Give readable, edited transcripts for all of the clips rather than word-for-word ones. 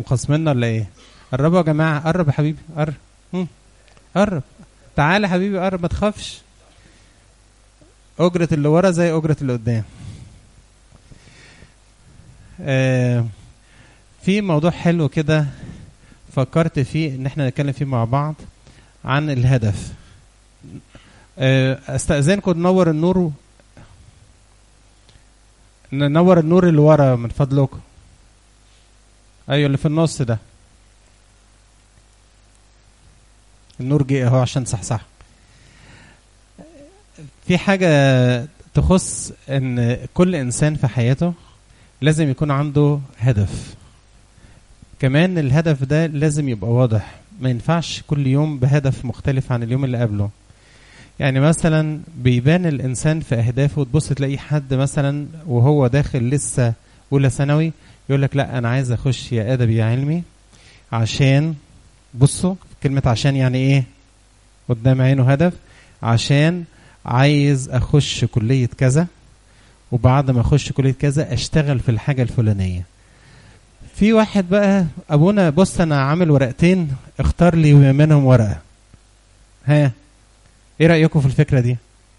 انتم خصمنا ولا ايه؟ قربوا يا جماعه، قرب يا حبيبي، قرب. قرب، تعالى يا حبيبي، قرب، ما تخافش. اجره اللي ورا زي اجره اللي قدام. في موضوع حلو كده فكرت فيه ان احنا نتكلم فيه مع بعض عن الهدف. استأذنكم ننور النور، ننور النور اللي ورا من فضلكم. ايوه اللي في النص ده، النور جه اهو عشان صحصح. في حاجة تخص ان كل انسان في حياته لازم يكون عنده هدف. كمان الهدف ده لازم يبقى واضح، ما ينفعش كل يوم بهدف مختلف عن اليوم اللي قبله. يعني مثلا بيبان الانسان في اهدافه، تبص تلاقي حد مثلا وهو داخل لسه اولى ثانوي يقول لك لا انا عايز اخش يا ادبي يا علمي، عشان بصوا كلمة عشان يعني ايه؟ قدام عينه هدف، عشان عايز اخش كلية كذا، وبعد ما اخش كلية كذا اشتغل في الحاجة الفلانية. في واحد بقى ابونا بص انا عامل ورقتين، اختار لي منهم ورقة. ها ايه رأيكم في الفكرة دي؟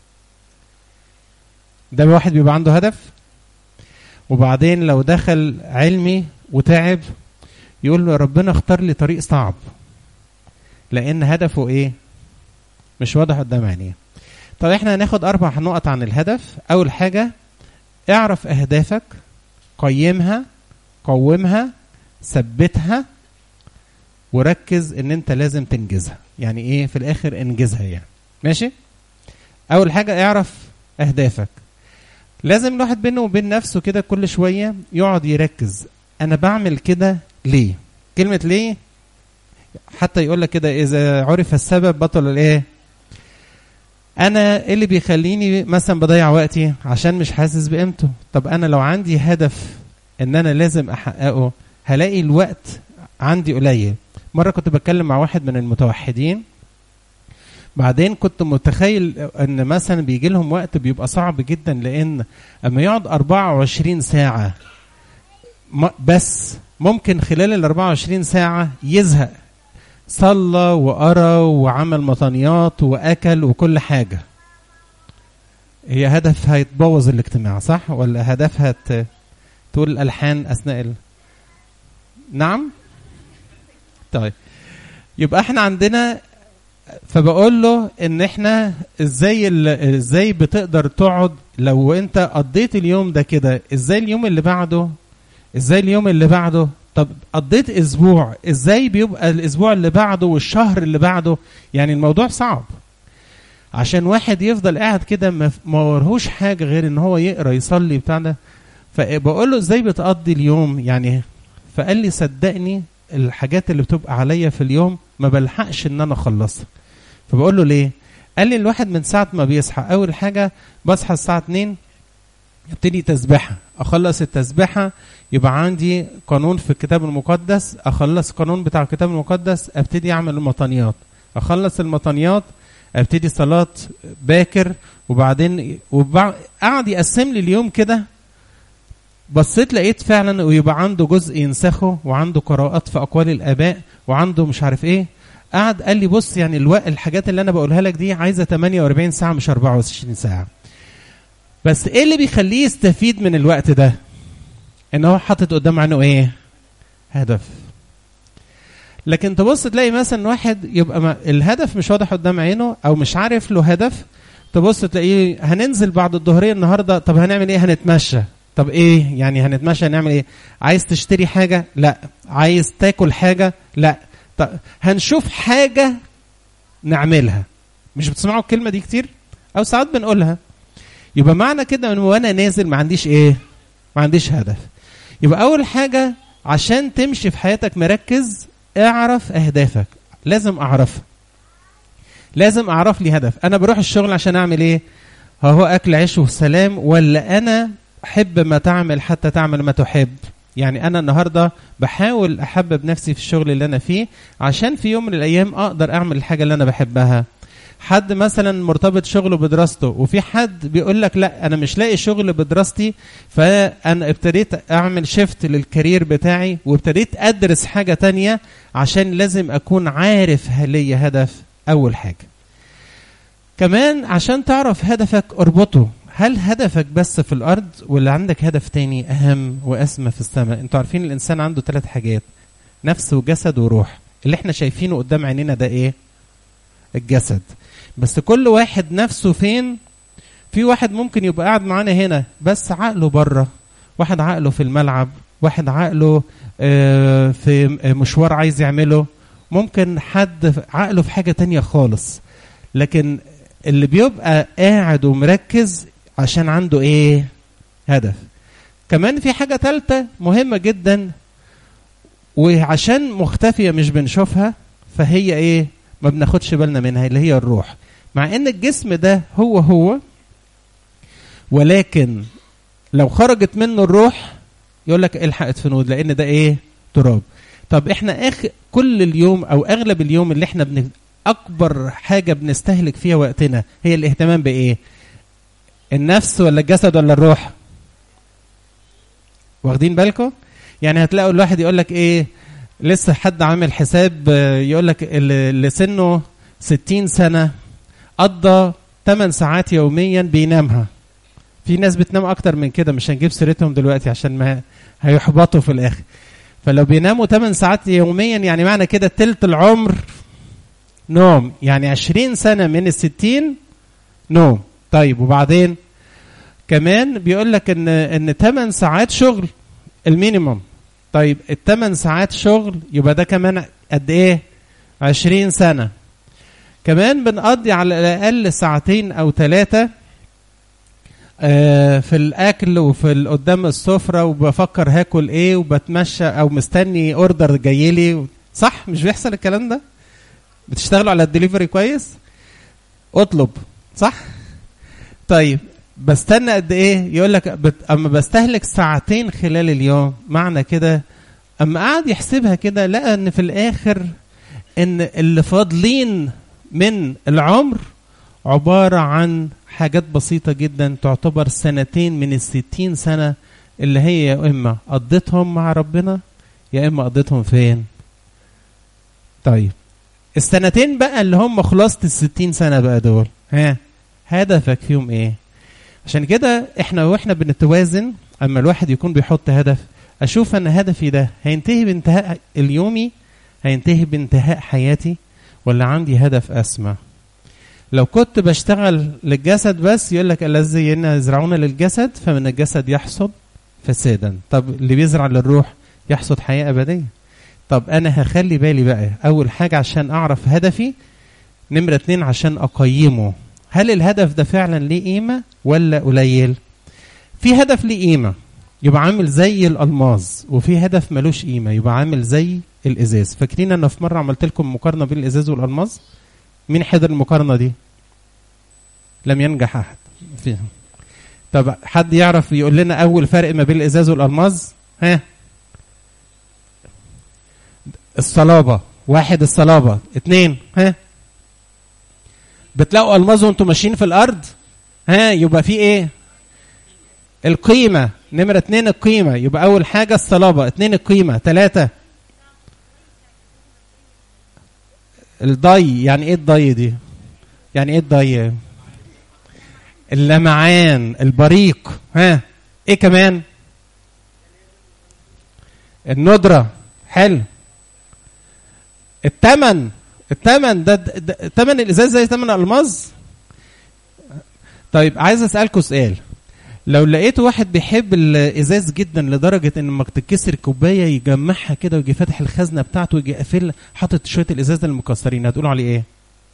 ده واحد بيبقى عنده هدف. وبعدين لو دخل علمي وتعب يقول له ربنا اختار لي طريق صعب، لان هدفه ايه؟ مش واضح قدام عينيه. طب احنا هناخد 4 نقط عن الهدف. اول حاجة اعرف اهدافك، قيمها، قومها، ثبتها، وركز ان انت لازم تنجزها. يعني ايه في الاخر؟ انجزها يعني. ماشي. اول حاجة اعرف اهدافك. لازم الواحد بينه وبين نفسه كده كل شوية يقعد يركز، انا بعمل كده ليه؟ كلمة ليه حتى يقول لك كده اذا عرف السبب بطل الايه. انا إيه اللي بيخليني مثلا بضيع وقتي؟ عشان مش حاسس بقيمته. طب انا لو عندي هدف ان انا لازم احققه هلاقي الوقت عندي قليل. مرة كنت بتكلم مع واحد من المتوحدين، بعدين كنت متخيل ان مثلا بيجي لهم وقت بيبقى صعب جدا، لان اما يقعد 24 ساعة بس ممكن خلال ال 24 ساعة يزهق. صلى وقرى وعمل مطانيات واكل وكل حاجة. هي هدف هيتبوظ الاجتماع صح؟ ولا هدفها تقول الالحان اثناء نعم. طيب يبقى احنا عندنا، فبقول له ان احنا ازاي بتقدر تقعد لو انت قضيت اليوم ده كده، ازاي اليوم اللي بعده، ازاي اليوم اللي بعده. طب قضيت اسبوع، ازاي بيبقى الاسبوع اللي بعده والشهر اللي بعده؟ يعني الموضوع صعب. عشان واحد يفضل قاعد كده ما ورهوش حاجة غير ان هو يقرأ يصلي بتاع ده. فبقول له ازاي بتقضي اليوم يعني؟ فقال لي صدقني الحاجات اللي بتبقى عليا في اليوم ما بلحقش ان انا اخلصها. فبقول له ليه؟ قال لي الواحد من ساعة ما بيصحى، اول حاجة بصحى الساعة 2 ابتدي تسبحة، اخلص التسبحة يبقى عندي قانون في الكتاب المقدس، اخلص قانون بتاع الكتاب المقدس ابتدي اعمل المطانيات، اخلص المطانيات ابتدي صلاة باكر، وبعدين قعد يقسم لي اليوم كده. بصيت لقيت فعلا ويبقى عنده جزء ينسخه، وعنده قراءات في اقوال الاباء، وعنده مش عارف ايه. قعد قال لي بص يعني الحاجات اللي انا بقولها لك دي عايزة 48 ساعة مش 24 ساعة. بس ايه اللي بيخليه يستفيد من الوقت ده؟ ان هو حاطط قدام عنه ايه؟ هدف. لكن تبص تلاقي مثلا واحد يبقى الهدف مش واضح قدام عينه او مش عارف له هدف. تبص تلاقيه هننزل بعد الظهرية النهاردة، طب هنعمل ايه؟ هنتمشى. طب ايه يعني هنتمشى؟ هنعمل ايه؟ عايز تشتري حاجة؟ لا. عايز تاكل حاجة؟ لا. طب هنشوف حاجة نعملها. مش بتسمعوا الكلمة دي كتير او ساعات بنقولها؟ يبقى معنى كده ان وانا نازل ما عنديش ايه؟ ما عنديش هدف. يبقى اول حاجة عشان تمشي في حياتك مركز، اعرف اهدافك. لازم اعرفها، لازم اعرف لي هدف. انا بروح الشغل عشان اعمل ايه؟ هو اكل عيش وسلام، ولا انا حب ما تعمل حتى تعمل ما تحب؟ يعني انا النهاردة بحاول احبب نفسي في الشغل اللي انا فيه عشان في يوم من الايام اقدر اعمل الحاجة اللي انا بحبها. حد مثلا مرتبط شغله بدراسته، وفي حد بيقول لك لا انا مش لاقي شغل بدراستي، فانا ابتديت اعمل شيفت للكارير بتاعي وابتديت ادرس حاجة تانية عشان لازم اكون عارف هل لي هدف. اول حاجة كمان عشان تعرف هدفك اربطه، هل هدفك بس في الارض ولا عندك هدف تاني اهم واسمى في السماء؟ انتوا عارفين الانسان عنده 3 حاجات، نفس وجسد وروح. اللي احنا شايفينه قدام عينينا ده ايه؟ الجسد. بس كل واحد نفسه فين؟ في واحد ممكن يبقى قاعد معانا هنا بس عقله بره، واحد عقله في الملعب، واحد عقله في مشوار عايز يعمله، ممكن حد عقله في حاجة تانية خالص. لكن اللي بيبقى قاعد ومركز عشان عنده ايه؟ هدف. كمان في حاجة ثالثة مهمة جدا وعشان مختفية مش بنشوفها، فهي ايه؟ ما بناخدش بالنا منها، اللي هي الروح. مع ان الجسم ده هو ولكن لو خرجت منه الروح يقول لك الحق ادفنوه، لان ده ايه؟ تراب. طب احنا كل اليوم او اغلب اليوم اللي احنا اكبر حاجة بنستهلك فيها وقتنا هي الاهتمام بايه؟ النفس ولا الجسد ولا الروح؟ واخدين بالكم؟ يعني هتلاقوا الواحد يقول لك ايه، لسه حد عامل حساب يقول لك اللي سنه 60 سنة قضى 8 ساعات يوميا بينامها. في ناس بتنام اكتر من كده، مش هنجيب سيرتهم دلوقتي عشان ما هيحبطوا في الاخر. فلو بيناموا 8 ساعات يوميا يعني معنى كده تلت العمر نوم، يعني 20 سنة من 60 نوم. طيب وبعدين كمان بيقول لك ان 8 ساعات شغل المينيمم. طيب ال8 ساعات شغل يبقى ده كمان قد ايه؟ 20 سنة. كمان بنقضي على الاقل 2 أو 3 في الاكل وفي قدام السفرة، وبفكر هاكل ايه، وبتمشى او مستني اوردر جايلي. صح؟ مش بيحصل الكلام ده؟ بتشتغلوا على الدليفري كويس؟ اطلب. صح؟ طيب بستنى قد ايه؟ يقول لك اما بستهلك 2 خلال اليوم. معنى كده اما قاعد يحسبها كده لقى ان في الاخر ان اللي فاضلين من العمر عبارة عن حاجات بسيطة جدا، تعتبر 2 من 60 سنة اللي هي يا اما قضيتهم مع ربنا يا اما قضيتهم فين؟ طيب 2 بقى اللي هم خلاصة 60 سنة بقى دول، هدفك فيهم ايه؟ عشان كده احنا واحنا بنتوازن، اما الواحد يكون بيحط هدف، اشوف ان هدفي ده هينتهي بانتهاء اليومي، هينتهي بانتهاء حياتي، ولا عندي هدف اسمى. لو كنت بشتغل للجسد بس يقول لك الذين يزرعون للجسد فمن الجسد يحصد فسادا. طب اللي بيزرع للروح يحصد حياة أبدية. طب انا هخلي بالي بقى اول حاجة عشان اعرف هدفي، نمرة 2 عشان اقيمه، هل الهدف ده فعلا ليه قيمة ولا قليل؟ في هدف ليه قيمة يبقى عامل زي الألماظ، وفي هدف ملوش قيمة يبقى عامل زي الإزاز. فاكرين أنا في مرة عملت لكم مقارنة بين الإزاز والألماظ؟ مين حضر المقارنة دي؟ لم ينجح أحد فيها. طب حد يعرف يقول لنا أول فرق ما بين الإزاز والألماظ؟ الصلابة. 1 الصلابة. 2 بتلاقوا ألماظ وانتم ماشيين في الأرض يبقى في ايه؟ القيمة. نمرة 2 القيمة، يبقى أول حاجة الصلابة، 2 القيمة، 3 الضي. يعني ايه الضي دي؟ يعني ايه الضي؟ اللمعان، البريق. ايه كمان؟ الندرة. حلو. الثمن ده ثمن الازاز زي ثمن الالماظ. طيب عايز اسالكم سؤال، لو لقيت واحد بيحب الازاز جدا لدرجه ان لما تتكسر كوبايه يجمعها كده ويجي فاتح الخزنه بتاعته ويجي قافل حاطط شويه الازاز المكسرين، هتقولوا عليه ايه؟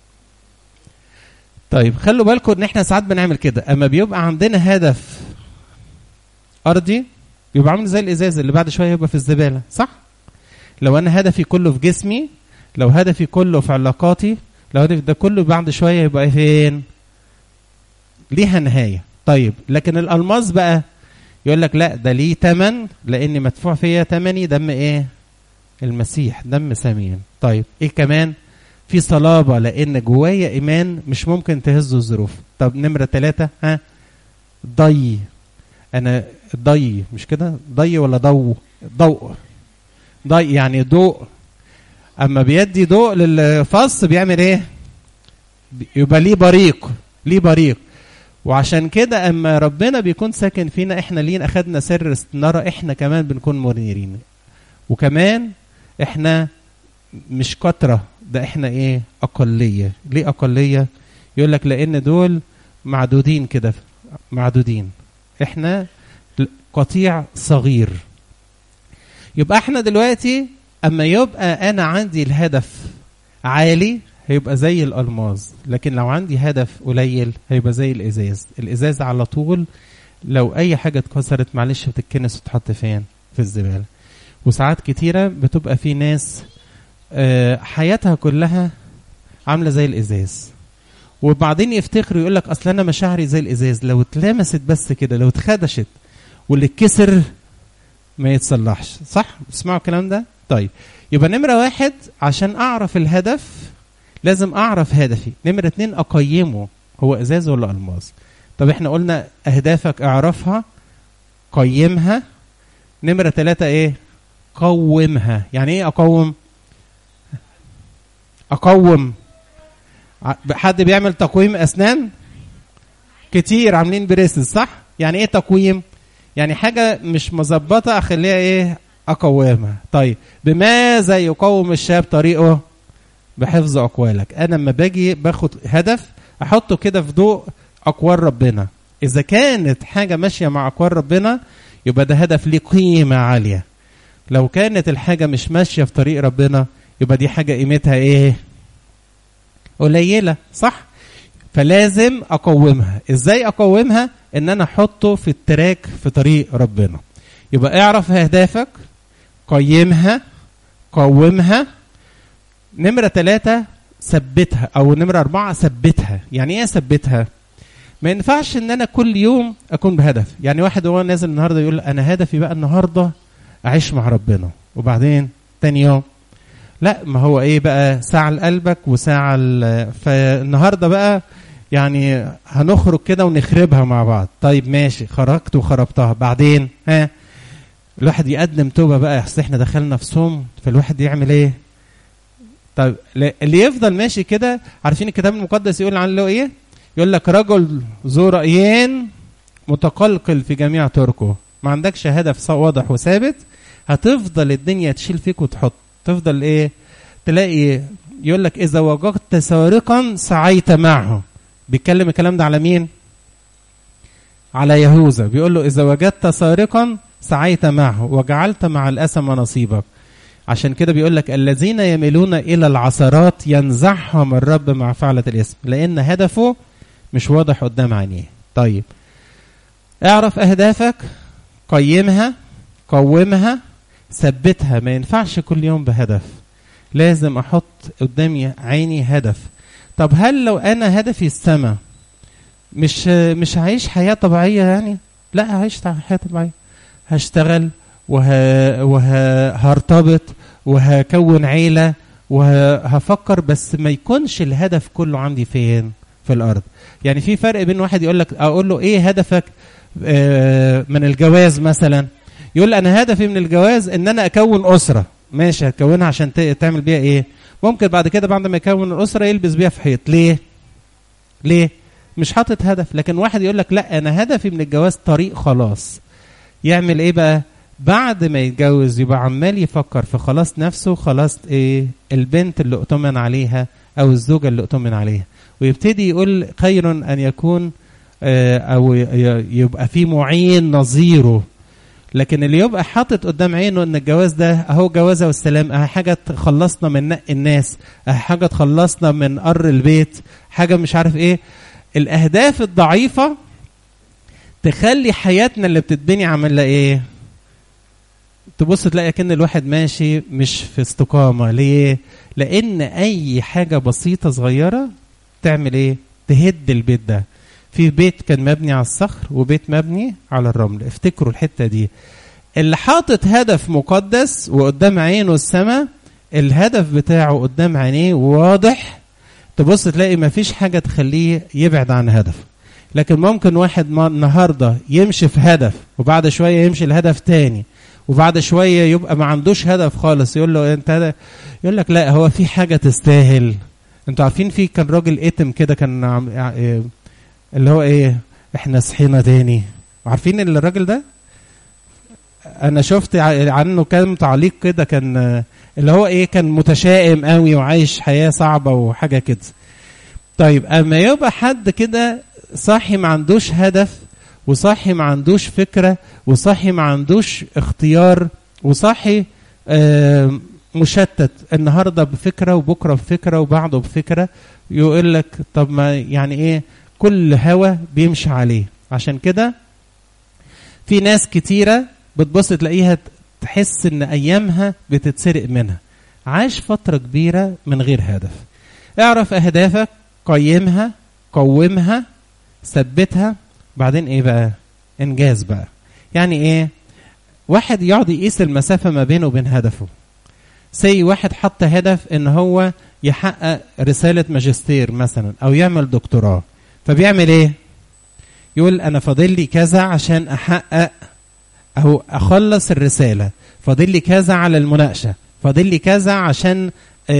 طيب خلوا بالكم ان احنا ساعات بنعمل كده، اما بيبقى عندنا هدف ارضي يبقى عامل زي الازاز اللي بعد شويه يبقى في الزباله. صح؟ لو انا هدفي كله في جسمي، لو هدفي كله في علاقاتي، لو هدفي ده كله بعد شويه يبقى فين؟ ليها نهايه. طيب لكن الالماس بقى يقول لك لا ده ليه ثمن، لاني مدفوع فيا ثمني دم ايه؟ المسيح، دم ثمين. طيب ايه كمان؟ في صلابة لان جوايا ايمان مش ممكن تهزه الظروف. طب نمرة 3 ضي. انا ضي مش كده، ضي ولا ضوء ضي يعني ضوء. اما بيدي ضوء للفص بيعمل ايه؟ يبقى ليه بريق. وعشان كده اما ربنا بيكون ساكن فينا احنا لين اخدنا سر استنارة، احنا كمان بنكون منيرين. وكمان احنا مش كترة، ده احنا ايه؟ اقلية. ليه اقلية؟ يقول لك لان دول معدودين كده، معدودين، احنا قطيع صغير. يبقى احنا دلوقتي اما يبقى انا عندي الهدف عالي هيبقى زي الالماظ، لكن لو عندي هدف قليل هيبقى زي الازاز على طول لو اي حاجة اتكسرت معلش بتتكنس وتحط فين؟ في الزبالة. وساعات كتيرة بتبقى في ناس حياتها كلها عاملة زي الازاز، وبعدين يفتخروا يقول لك اصل انا مشاعري زي الازاز، لو اتلمست بس كده، لو اتخدشت واللي اتكسر ما يتصلحش. صح؟ اسمعوا الكلام ده؟ طيب يبقى نمرة 1 عشان اعرف الهدف لازم اعرف هدفي. نمرة 2 اقيمه، هو ازاز ولا الماس. طب احنا قلنا اهدافك اعرفها، قيمها. نمرة 3 ايه؟ قومها. يعني ايه اقوم؟ حد بيعمل تقويم اسنان؟ كتير عاملين بريسز، صح؟ يعني ايه تقويم؟ يعني حاجة مش مظبطة اخليها ايه؟ اقومها. طيب بماذا يقوم الشاب طريقه؟ بحفظ اقوالك. انا لما باجي باخد هدف احطه كده في ضوء اقوال ربنا. اذا كانت حاجة ماشية مع اقوال ربنا يبقى ده هدف ليه قيمة عالية. لو كانت الحاجة مش ماشية في طريق ربنا يبقى دي حاجة قيمتها ايه؟ قليلة، صح؟ فلازم اقومها. ازاي اقومها؟ ان انا احطه في التراك في طريق ربنا. يبقى اعرف اهدافك، قيمها، قومها. نمرة 3 ثبتها، او نمرة 4 ثبتها. يعني ايه ثبتها؟ ما ينفعش ان انا كل يوم اكون بهدف. يعني واحد هو نازل النهاردة يقول انا هدفي بقى النهاردة اعيش مع ربنا، وبعدين تاني يوم لا، ما هو ايه بقى؟ ساعة لقلبك وساعة فالنهاردة بقى يعني هنخرج كده ونخربها مع بعض. طيب ماشي، خرجت وخربتها، بعدين الواحد يقدم توبة بقى. يحس احنا دخلنا في صوم، فالواحد يعمل ايه؟ طيب اللي يفضل ماشي كده، عارفين الكتاب المقدس يقول عنه ايه؟ يقول لك رجل ذو رأيين متقلقل في جميع طرقه. ما عندكش هدف واضح وثابت، هتفضل الدنيا تشيل فيك وتحط. تفضل ايه؟ تلاقي يقول لك اذا وجدت سارقا سعيت معه. بيتكلم الكلام ده على مين؟ على يهوذا. بيقول له اذا وجدت سارقا سعيت معه وجعلت مع الأثم نصيبك. عشان كده بيقول لك الذين يميلون الى العثرات ينزعهم الرب مع فعلة الاسم، لان هدفه مش واضح قدام عينيه. طيب اعرف اهدافك، قيمها، قومها، ثبتها. ما ينفعش كل يوم بهدف، لازم احط قدامي عيني هدف. طب هل لو انا هدفي السماء مش هعيش حياة طبيعية يعني؟ لا، هعيش حياة طبيعية، هشتغل وهرتبط وهكون عيلة وهفكر، بس ما يكونش الهدف كله عندي فين؟ في الارض. يعني في فرق بين واحد يقول لك اقول له ايه هدفك من الجواز مثلا، يقول انا هدفي من الجواز ان انا اكون اسره. ماشي، هتكونها عشان تعمل بيها ايه؟ ممكن بعد كده بعد ما يكون الاسره يلبس بيها في حيط. ليه؟ مش حاطط هدف. لكن واحد يقول لك لا، انا هدفي من الجواز طريق خلاص. يعمل ايه بقى؟ بعد ما يتجوز يبقى عمال يفكر في خلاص نفسه، خلاص ايه البنت اللي اؤتمن عليها او الزوجه اللي اؤتمن عليها، ويبتدي يقول خير ان يكون او يبقى في معين نظيره. لكن اللي يبقى حاطط قدام عينه ان الجواز ده اهو جوازه والسلام، اهي حاجه تخلصنا من نق الناس، اهي حاجه تخلصنا من قر البيت، حاجه مش عارف ايه. الاهداف الضعيفه تخلي حياتنا اللي بتتبني عامله ايه؟ تبص تلاقي كأن الواحد ماشي مش في استقامه. ليه؟ لان اي حاجه بسيطه صغيره تعمل ايه؟ تهد البيت ده. في بيت كان مبني على الصخر وبيت مبني على الرمل. افتكروا الحتة دي. اللي حاطط هدف مقدس وقدام عينه السماء الهدف بتاعه قدام عينيه واضح، تبص تلاقي مفيش حاجة تخليه يبعد عن هدف. لكن ممكن واحد النهاردة يمشي في هدف، وبعد شوية يمشي الهدف تاني، وبعد شوية يبقى ما عندوش هدف خالص. يقول له انت هدف، يقول لك لا هو في حاجة تستاهل. انتوا عارفين في كان راجل اتم كده، كان اللي هو ايه، احنا صحينا تاني. عارفين الراجل ده؟ انا شفت عنه كام تعليق كده، كان اللي هو ايه، كان متشائم قوي وعايش حياة صعبة وحاجة كده. طيب اما يبقى حد كده صاحي ما عندوش هدف، وصاحي ما عندوش فكرة، وصاحي ما عندوش اختيار، وصاحي مشتت، النهاردة بفكرة وبكرة بفكرة وبعده بفكرة، يقول لك طب ما يعني ايه، كل هوا بيمشي عليه. عشان كده في ناس كتيرة بتبص تلاقيها تحس ان ايامها بتتسرق منها، عاش فترة كبيرة من غير هدف. اعرف اهدافك، قيمها، قومها، ثبتها، بعدين ايه بقى؟ انجاز بقى. يعني ايه؟ واحد يقعد يقيس المسافة ما بينه وبين هدفه. واحد حط هدف ان هو يحقق رسالة ماجستير مثلا او يعمل دكتوراه، فبيعمل ايه؟ يقول انا فاضل لي كذا عشان احقق او اخلص الرسالة، فاضل لي كذا على المناقشة، فاضل لي كذا عشان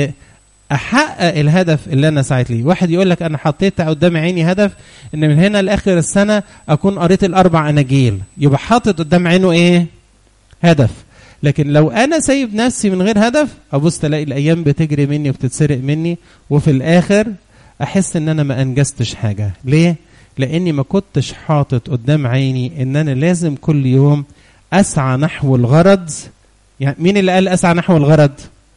احقق الهدف اللي انا سعيت ليه. واحد يقول لك انا حطيت قدام عيني هدف ان من هنا لاخر السنة اكون قريت ال4 اناجيل، يبقى حاطط قدام عينه ايه؟ هدف. لكن لو انا سايب نفسي من غير هدف، ابص تلاقي الايام بتجري مني وبتتسرق مني، وفي الاخر احس ان انا ما انجزتش حاجة. ليه؟ لاني ما كنتش حاطط قدام عيني ان انا لازم كل يوم اسعى نحو الغرض. يعني مين اللي قال اسعى نحو الغرض؟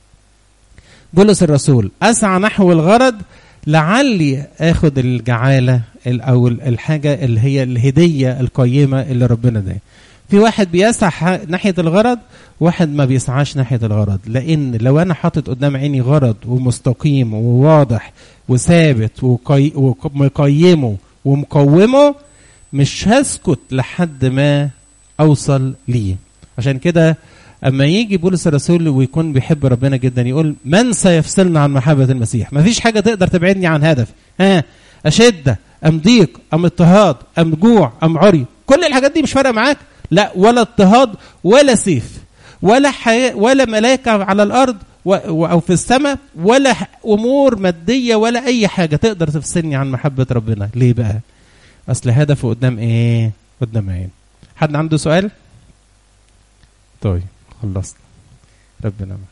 بولس الرسول. اسعى نحو الغرض لعلي اخد الجعالة او الحاجة اللي هي الهدية القيمة اللي ربنا ده. في واحد بيسعى ناحية الغرض، واحد ما بيسعاش ناحية الغرض. لان لو انا حاطط قدام عيني غرض ومستقيم وواضح وثابت ومقيمه ومقومه، مش هسكت لحد ما اوصل ليه. عشان كده اما يجي بولس الرسول ويكون بيحب ربنا جدا يقول من سيفصلنا عن محبة المسيح؟ مفيش حاجة تقدر تبعدني عن هدف. أشدة أم ضيق أم اضطهاد أم جوع أم عري، كل الحاجات دي مش فارقة معاك. لا، ولا اضطهاد ولا سيف ولا حياة ولا ملائكة على الأرض أو في السماء ولا أمور مادية ولا أي حاجة تقدر تفصلني عن محبة ربنا. ليه بقى؟ أصل هدفه قدام إيه؟ قدام عين. حد عنده سؤال؟ طيب خلصت. ربنا معك.